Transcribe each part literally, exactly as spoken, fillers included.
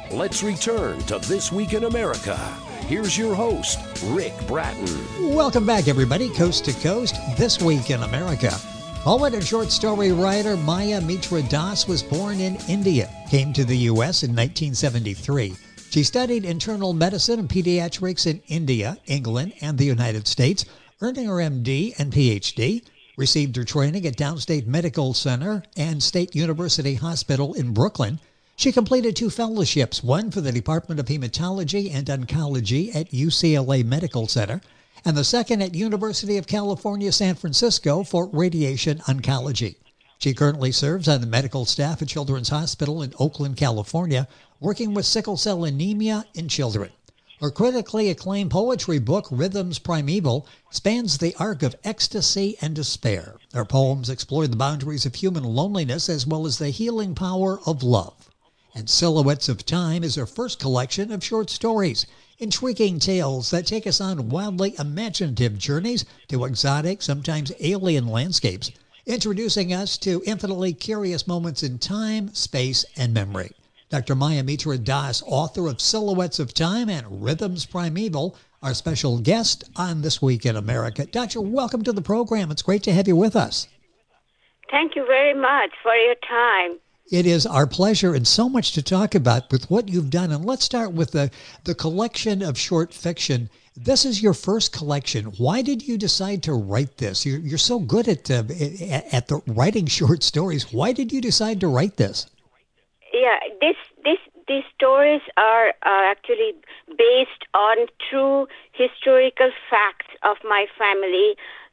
Let's return to This Week in America. Here's your host, Rick Bratton. Welcome back, everybody, coast to coast, This Week in America. Poet and short story writer Maya Mitra Das was born in India, came to the U S in nineteen seventy-three. She studied internal medicine and pediatrics in India, England, and the United States, earning her M D and P H D, received her training at Downstate Medical Center and State University Hospital in Brooklyn. She completed two fellowships, one for the Department of Hematology and Oncology at U C L A Medical Center, and the second at University of California, San Francisco for radiation oncology. She currently serves on the medical staff at Children's Hospital in Oakland, California, working with sickle cell anemia in children. Her critically acclaimed poetry book, Rhythms Primeval, spans the arc of ecstasy and despair. Her poems explore the boundaries of human loneliness as well as the healing power of love. And Silhouettes of Time is her first collection of short stories, intriguing tales that take us on wildly imaginative journeys to exotic, sometimes alien landscapes, introducing us to infinitely curious moments in time, space, and memory. Doctor Maya Mitra Das, author of Silhouettes of Time and Rhythms Primeval, our special guest on This Week in America. Doctor, welcome to the program. It's great to have you with us. Thank you very much for your time. It is our pleasure, and so much to talk about with what you've done. And let's start with the, the collection of short fiction. This is your first collection. Why did you decide to write this? You're, you're so good at, uh, at the writing short stories. Why did you decide to write this? Yeah, this this these stories are uh, actually based on true historical facts of my family.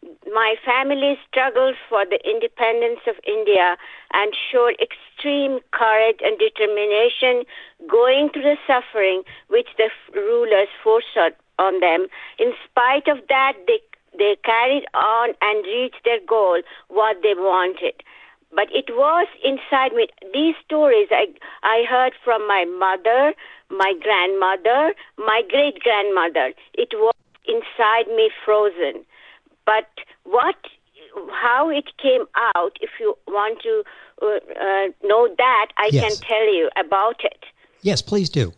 My family struggled for the independence of India and showed extreme courage and determination, going through the suffering which the rulers forced on them. In spite of that, they they carried on and reached their goal, what they wanted. But it was inside me. These stories I I heard from my mother, my grandmother, my great-grandmother. It was inside me, frozen. But what, how it came out, if you want to uh, uh, know that, I yes. can tell you about it. Yes, please do.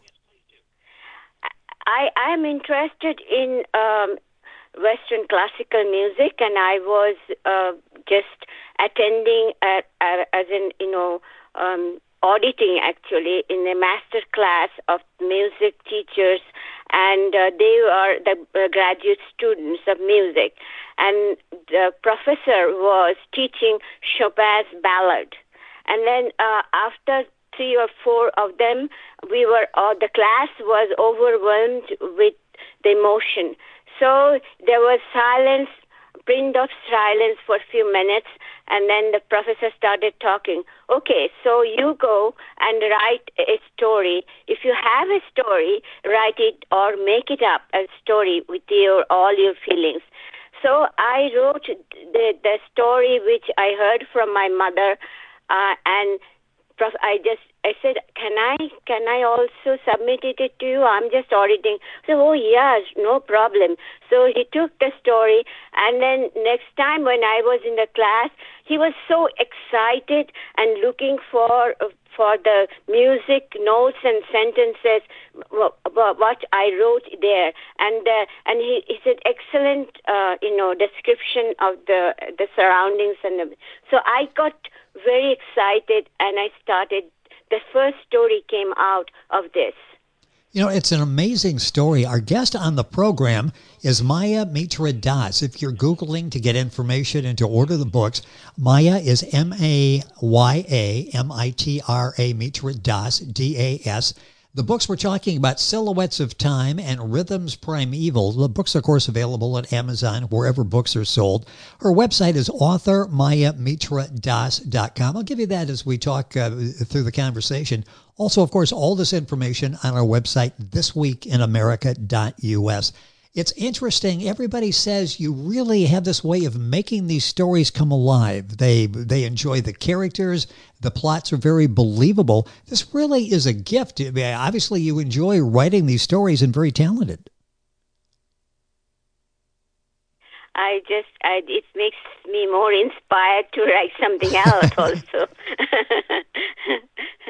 I I am interested in um, Western classical music, and I was uh, just attending at, uh, as in, you know, um, auditing actually in a master class of music teachers, and uh, they are the uh, graduate students of music. And the professor was teaching Chopin's ballad. And then uh, after three or four of them, we were, uh, the class was overwhelmed with the emotion. So there was silence, print of silence for a few minutes, and then the professor started talking. Okay, so you go and write a story. If you have a story, write it or make it up, a story with your all your feelings. So I wrote the, the story which I heard from my mother, uh, and prof- I just I said, can I can I also submit it to you? I'm just auditing. So, oh yes, no problem. So he took the story, and then next time when I was in the class, he was so excited and looking for for the music notes and sentences what I wrote there, and uh, and he, he said excellent, uh, you know, description of the the surroundings, and the, so I got very excited, and I started. The first story came out of this. You know, it's an amazing story. Our guest on the program is Maya Mitra Das. If you're Googling to get information and to order the books, Maya is M A Y A M I T R A Mitra Das, D A S. The books we're talking about, Silhouettes of Time and Rhythms Primeval. The books, of course, available at Amazon, wherever books are sold. Her website is author maya mitra das dot com. I'll give you that as we talk uh, through the conversation. Also, of course, all this information on our website, this week in america dot u s. It's interesting. Everybody says you really have this way of making these stories come alive. They they enjoy the characters. The plots are very believable. This really is a gift. I mean, obviously, you enjoy writing these stories and very talented. I just, I, it makes me more inspired to write something else also.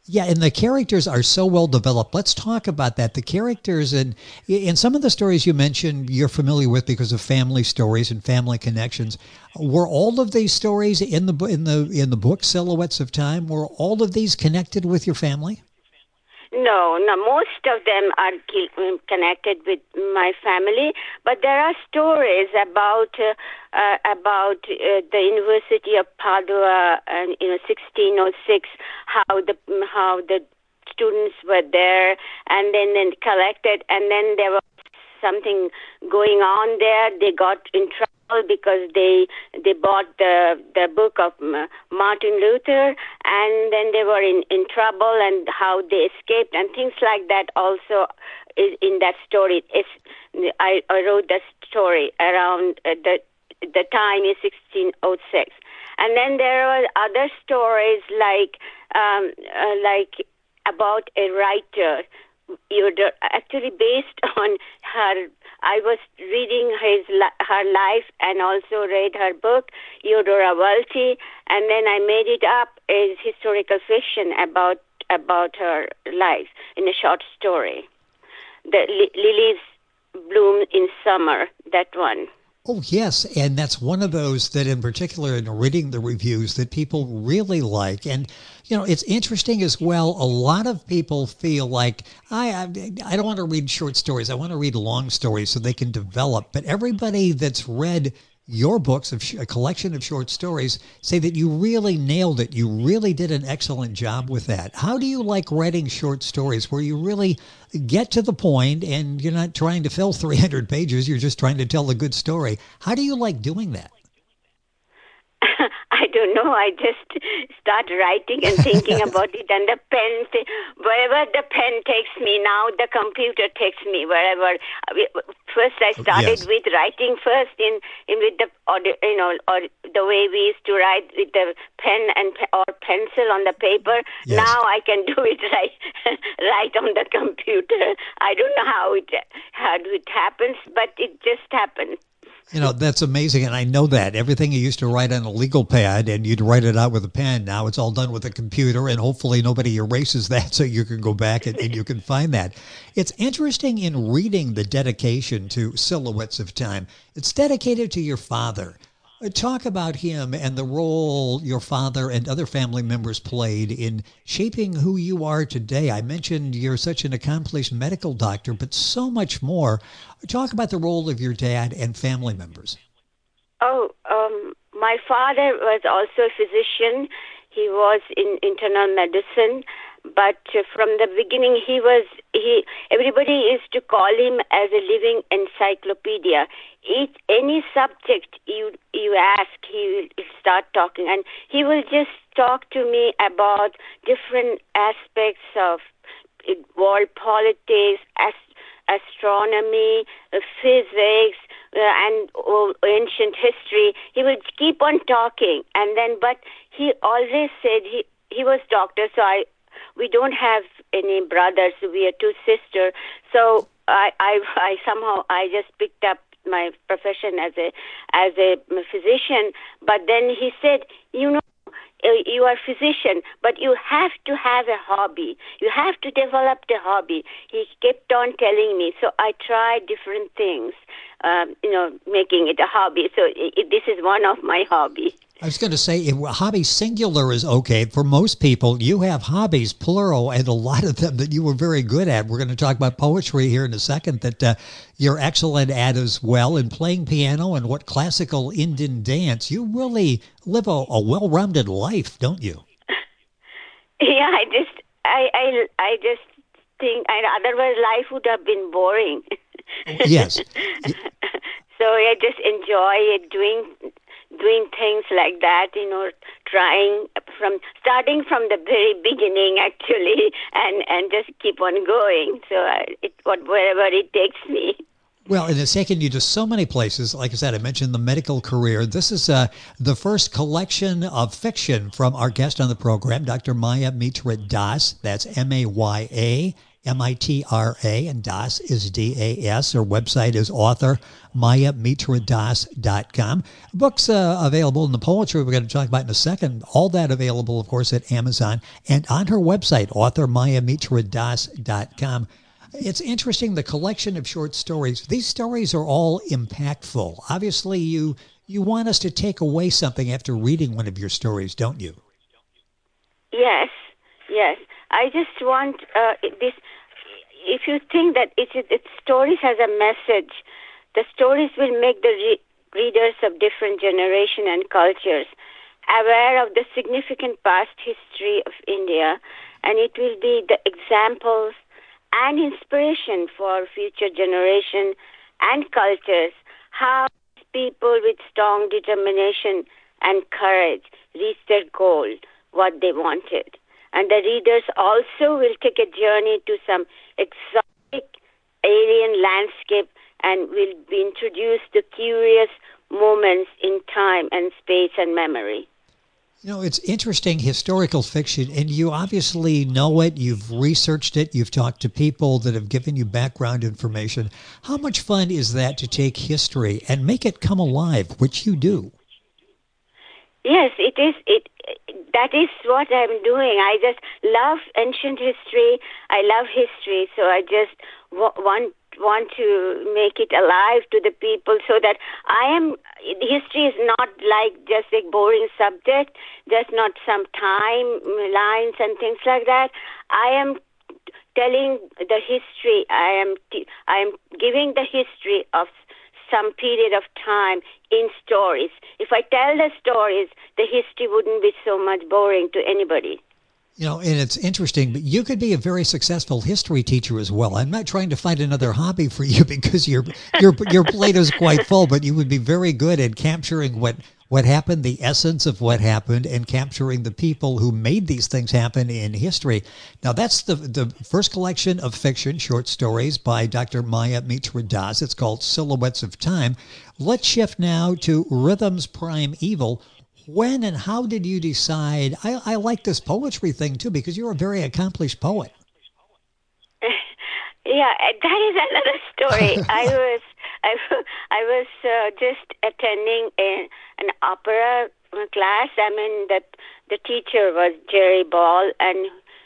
Yeah, and the characters are so well developed. Let's talk about that. The characters and in some of the stories you mentioned you're familiar with because of family stories and family connections. Were all of these stories in the in the in the book Silhouettes of Time? Were all of these connected with your family? No, no. Most of them are connected with my family, but there are stories about uh, uh, about uh, the University of Padua, and you know, sixteen oh six, how the how the students were there, and then then collected, and then there was something going on there. They got in trouble because they they bought the the book of Martin Luther, and then they were in, in trouble, and how they escaped and things like that also is in that story. It's, I, I wrote that story around uh, the the time is sixteen oh six, and then there are other stories like um, uh, like about a writer. You're actually based on her. I was reading his her life and also read her book, Eudora Welty, and then I made it up as historical fiction about about her life in a short story. The li- lilies bloom in summer. That one. Oh, yes, and that's one of those that in particular in reading the reviews that people really like. And, you know, it's interesting as well. A lot of people feel like, I, I, I don't want to read short stories. I want to read long stories so they can develop. But everybody that's read your books, of sh- a collection of short stories, say that you really nailed it. You really did an excellent job with that. How do you like writing short stories where you really get to the point and you're not trying to fill three hundred pages, you're just trying to tell a good story? How do you like doing that? I don't know. I just start writing and thinking about it, and the pen, th- wherever the pen takes me, now the computer takes me wherever. First, I started Yes. with writing first in, in with the or the, you know or the way we used to write with the pen and pe- or pencil on the paper. Yes. Now I can do it right right on the computer. I don't know how it how it happens, but it just happens. You know, that's amazing. And I know that. Everything you used to write on a legal pad and you'd write it out with a pen. Now it's all done with a computer, and hopefully nobody erases that so you can go back and, and you can find that. It's interesting in reading the dedication to Silhouettes of Time. It's dedicated to your father. Talk about him and the role your father and other family members played in shaping who you are today. I mentioned you're such an accomplished medical doctor, but so much more. Talk about the role of your dad and family members. Oh, um, my father was also a physician. He was in internal medicine, but uh, from the beginning, he was he. Everybody used to call him as a living encyclopedia. Each any subject you you ask, he will start talking, and he will just talk to me about different aspects of uh, world politics, ast- astronomy, uh, physics, uh, and uh, ancient history. He would keep on talking, and then but he always said he he was doctor, so I. We don't have any brothers. We are two sisters. So I, I, I somehow I just picked up my profession as a as a physician. But then he said, you know, you are a physician, but you have to have a hobby. You have to develop the hobby. He kept on telling me. So I tried different things, um, you know, making it a hobby. So it, this is one of my hobbies. I was going to say, if hobby singular is okay. For most people, you have hobbies, plural, and a lot of them that you were very good at. We're going to talk about poetry here in a second that uh, you're excellent at as well, and playing piano and what classical Indian dance. You really live a, a well-rounded life, don't you? Yeah, I just, I, I, I just think, I, otherwise life would have been boring. Yes. So I just enjoy it, doing doing things like that, you know, trying from, starting from the very beginning, actually, and, and just keep on going. So I, it, wherever it takes me. Well, and it's taken you to so many places. Like I said, I mentioned the medical career. This is uh, the first collection of fiction from our guest on the program, Doctor Maya Mitra Das. That's M A Y A M I T R A, and Das is D A S. Her website is author maya mitra das dot com. Books uh, available in the poetry we're going to talk about in a second. All that available, of course, at Amazon and on her website, author maya mitra das dot com. It's interesting, the collection of short stories. These stories are all impactful. Obviously, you you want us to take away something after reading one of your stories, don't you? Yes, yes. I just want uh, this. If you think that it, it, it stories has a message, the stories will make the re- readers of different generations and cultures aware of the significant past history of India, and it will be the examples and inspiration for future generation and cultures how people with strong determination and courage reach their goal, what they wanted. And the readers also will take a journey to some exotic alien landscape and will be introduced to curious moments in time and space and memory. You know, it's interesting, historical fiction, and you obviously know it, you've researched it, you've talked to people that have given you background information. How much fun is that to take history and make it come alive, which you do? Yes, it is. It that is what I'm doing. I just love ancient history. I love history, so I just w- want want to make it alive to the people so that I am, history is not like just a boring subject, just not some time lines and things like that. I am telling the history, I am, t- I am giving the history of some period of time in stories. If I tell the stories, the history wouldn't be so much boring to anybody. You know, and it's interesting, but you could be a very successful history teacher as well. I'm not trying to find another hobby for you because your your your plate is quite full, but you would be very good at capturing what, what happened, the essence of what happened, and capturing the people who made these things happen in history. Now, that's the, the first collection of fiction, short stories by Doctor Maya Mitra Das. It's called Silhouettes of Time. Let's shift now to Rhythms Prime Evil. When and how did you decide? I, I like this poetry thing, too, because you're a very accomplished poet. Yeah, that is another story. I was I, I was uh, just attending a, an opera class. I mean, that the teacher was Jerry Ball, and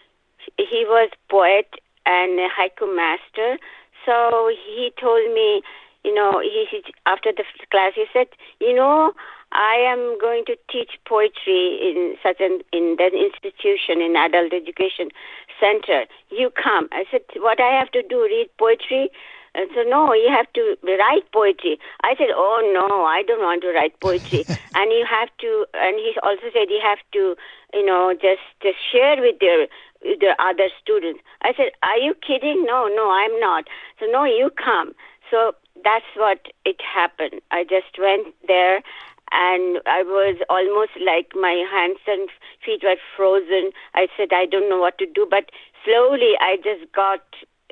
he was poet and a haiku master. So he told me, you know, he, he after the class, he said, you know, I am going to teach poetry in such an in that institution, in adult education center. You come. I said, what I have to do, read poetry? And so, no, you have to write poetry. I said, oh, no, I don't want to write poetry. And you have to, and he also said you have to, you know, just, just share with your, with the other students. I said, are you kidding? No, no, I'm not. So, no, you come. So that's what it happened. I just went there. And I was almost like my hands and feet were frozen. I said, I don't know what to do. But slowly I just got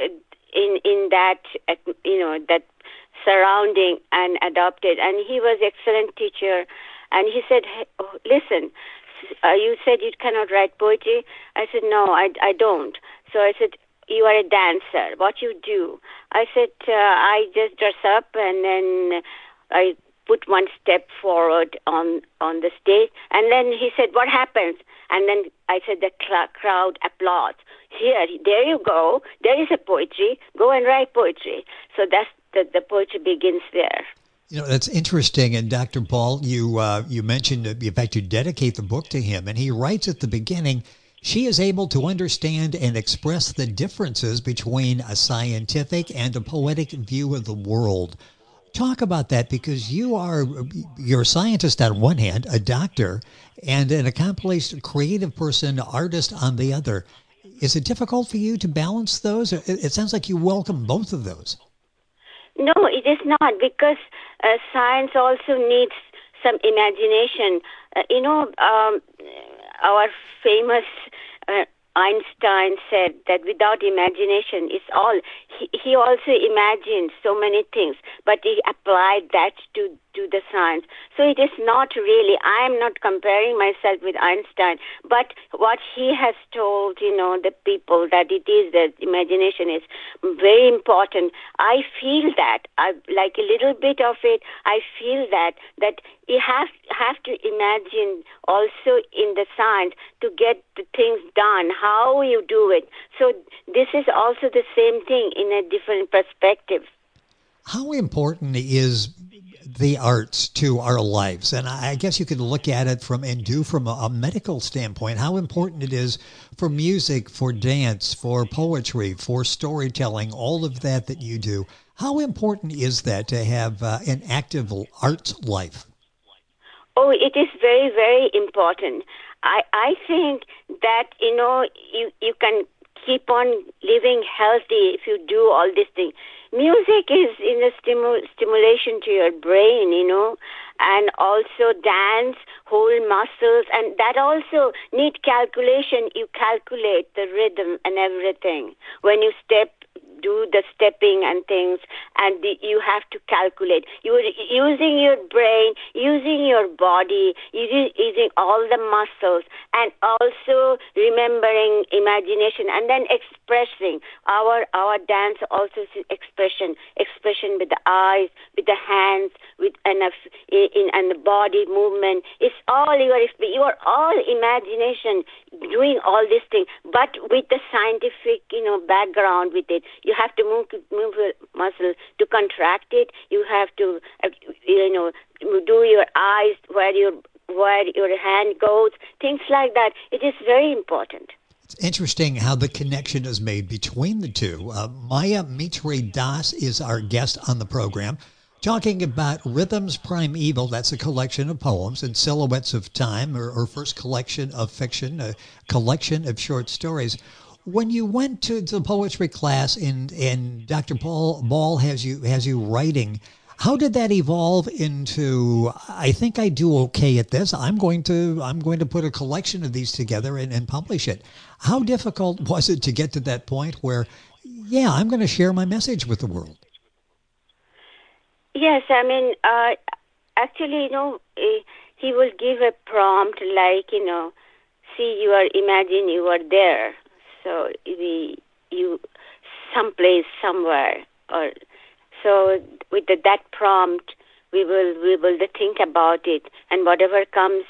in in that, you know, that surrounding and adopted. And he was an excellent teacher. And he said, hey, oh, listen, uh, you said you cannot write poetry. I said, no, I, I don't. So I said, you are a dancer. What you do? I said, uh, I just dress up and then I put one step forward on, on the stage. And then he said, what happens? And then I said, the cl- crowd applauds. Here, there you go. There is a poetry. Go and write poetry. So that's the, the poetry begins there. You know, that's interesting. And Doctor Paul, you uh, you mentioned, uh, in fact, you dedicate the book to him. And he writes at the beginning, she is able to understand and express the differences between a scientific and a poetic view of the world. Talk about that, because you are you're a scientist on one hand, a doctor, and an accomplished creative person, artist on the other. Is it difficult for you to balance those? It sounds like you welcome both of those. No, it is not, because uh, science also needs some imagination. Uh, you know, um, our famous uh, Einstein said that without imagination, it's all. He, he also imagined so many things, but he applied that to to the science. So it is not really. I am not comparing myself with Einstein, but what he has told, you know, the people that it is that imagination is very important. I feel that. I like a little bit of it. I feel that that you have have to imagine also in the science to get the things done. How you do it. So this is also the same thing in a different perspective. How important is the arts to our lives? And I guess you could look at it from and do from a, a medical standpoint, how important it is for music, for dance, for poetry, for storytelling, all of that that you do. How important is that to have uh, an active arts life? Oh, it is very, very important. I, I think that, you know, you, you can keep on living healthy if you do all these things. Music is in a stimu- stimulation to your brain, you know, and also dance, hold muscles, and that also need calculation. You calculate the rhythm and everything. When you step, do the stepping and things, and the, you have to calculate. You are using your brain, using your body, using, using all the muscles, and also remembering imagination, and then expressing. Our our dance also is expression, expression with the eyes, with the hands, with enough in and the body movement. It's all your you are all imagination doing all these things, but with the scientific, you know, background with it. You have to move move your muscle to contract it. You have to, uh, you know, do your eyes where your where your hand goes. Things like that. It is very important. It's interesting how the connection is made between the two. Uh, Maya Maitre Das is our guest on the program, talking about Rhythms Primeval. That's a collection of poems, and Silhouettes of Time, or her first collection of fiction, a collection of short stories. When you went to the poetry class and and Doctor Paul Ball has you has you writing, how did that evolve into, I think I do okay at this. I'm going to I'm going to put a collection of these together and, and publish it. How difficult was it to get to that point where, yeah, I'm going to share my message with the world? Yes, I mean, uh, actually, you know, he will give a prompt like, you know, see, you are, imagine you are there. So we, you, someplace, somewhere, or so with the, that prompt, we will we will think about it, and whatever comes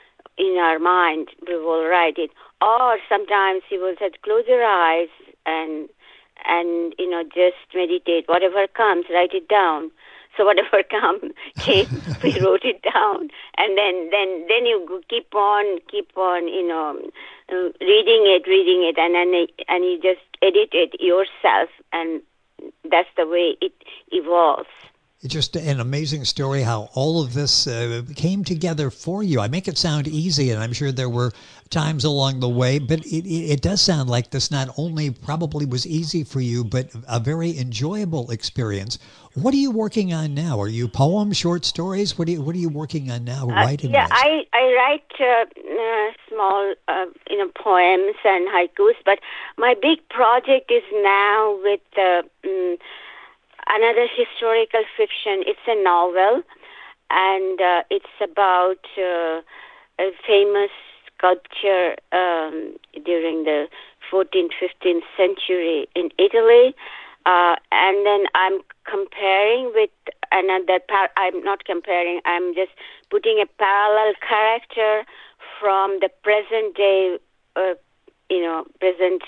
in our mind, we will write it. Or sometimes he will say, close your eyes and and you know just meditate. Whatever comes, write it down. So whatever come came, we wrote it down, and then then then you keep on keep on you know uh, reading it, reading it, and then and you just edit it yourself, and that's the way it evolves. It's just an amazing story how all of this uh, came together for you. I make it sound easy, and I'm sure there were times along the way, but it, it, it does sound like this not only probably was easy for you, but a very enjoyable experience. What are you working on now? Are you poems, short stories? What are you, what are you working on now, Uh, writing yeah, wise? I, I write uh, uh, small uh, you know poems and haikus, but my big project is now with uh, um, another historical fiction. It's a novel, and uh, it's about uh, a famous sculpture um, during the fourteenth, fifteenth century in Italy. Uh, and then I'm comparing with another, par- I'm not comparing, I'm just putting a parallel character from the present day, uh, you know, present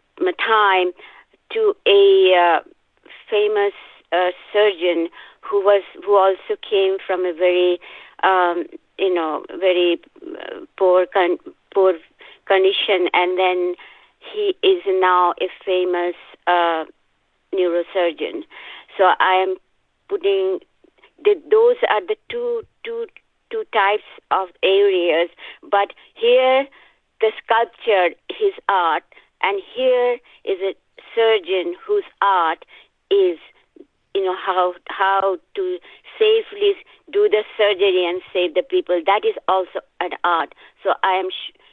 time to a uh, famous uh, surgeon who was, who also came from a very, um, you know, very uh, poor, con- poor condition, and then he is now a famous uh, neurosurgeon. So I am putting the, those are the two two two types of areas. But here, the sculpture, his art, and here is a surgeon whose art is, you know, how how to safely do the surgery and save the people. That is also an art. So I am sh-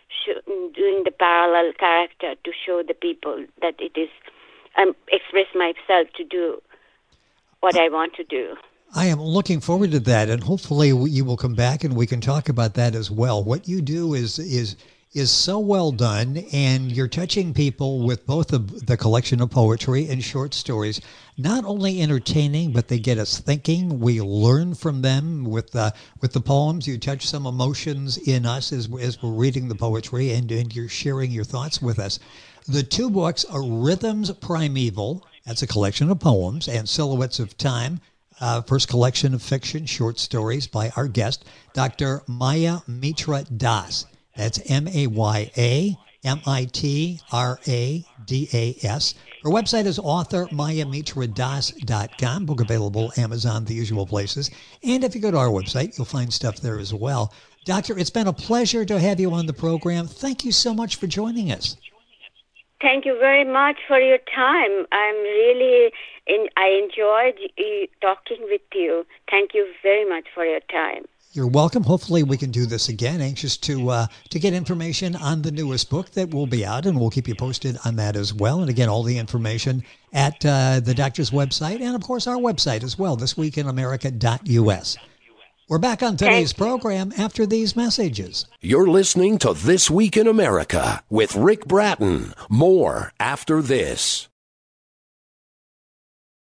show, doing the parallel character to show the people that it is, um, express myself to do what I want to do. I am looking forward to that, and hopefully you will come back and we can talk about that as well. What you do is is is so well done, and you're touching people with both the, the collection of poetry and short stories. Not only entertaining, but they get us thinking. We learn from them with the with the poems. You touch some emotions in us as as we're reading the poetry, and, and you're sharing your thoughts with us. The two books are Rhythms Primeval. That's a collection of poems, and Silhouettes of Time. Uh, first collection of fiction, short stories by our guest, Doctor Maya Mitra Das. That's M A Y A M I T R A D A S. Her website is author maya mitra das dot com. Book available Amazon, the usual places. And if you go to our website, you'll find stuff there as well. Doctor, it's been a pleasure to have you on the program. Thank you so much for joining us. Thank you very much for your time. I'm really, in, I enjoyed uh, talking with you. Thank you very much for your time. You're welcome. Hopefully we can do this again. Anxious to uh, to get information on the newest book that will be out, and we'll keep you posted on that as well. And again, all the information at uh, the doctor's website, and of course our website as well, this week in america dot u s. We're back on today's program after these messages. You're listening to This Week in America with Rick Bratton. More after this.